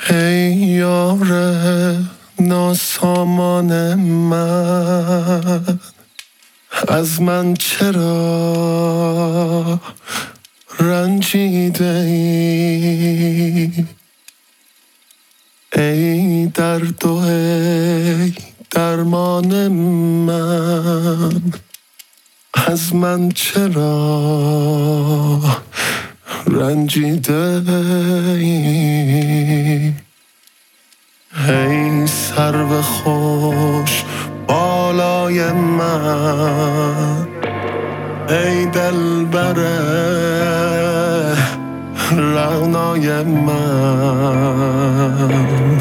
ای یار ناسامان من، از من چرا رنجیده ای؟ ای درد و ای درمان من، از من چرا رنجیده ای؟ ای سرو خوش بالای من، ای دلبر رعنای من،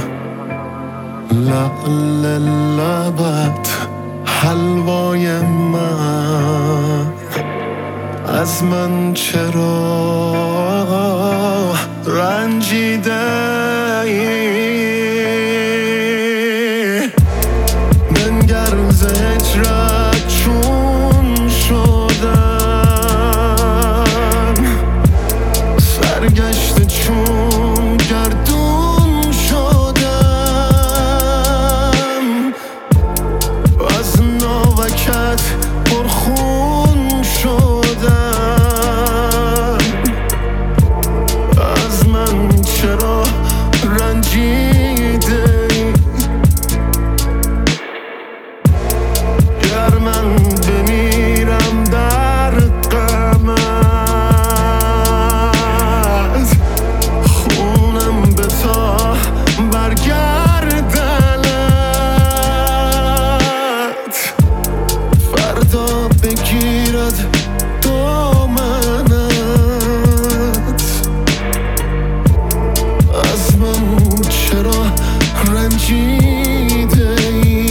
لعل لبت حلوای من، از من چرا رنجیده ای؟ منگر ز هجرت چون شدم، سرگشته چون گردون شدم، از ناوکت پرخون شدم، از من چرا رنجیده ای؟ گر من بمیرم در غمت، خونم به تا برگردنت، فردا بگیرد دامنت، از من چرا رنجیده ای؟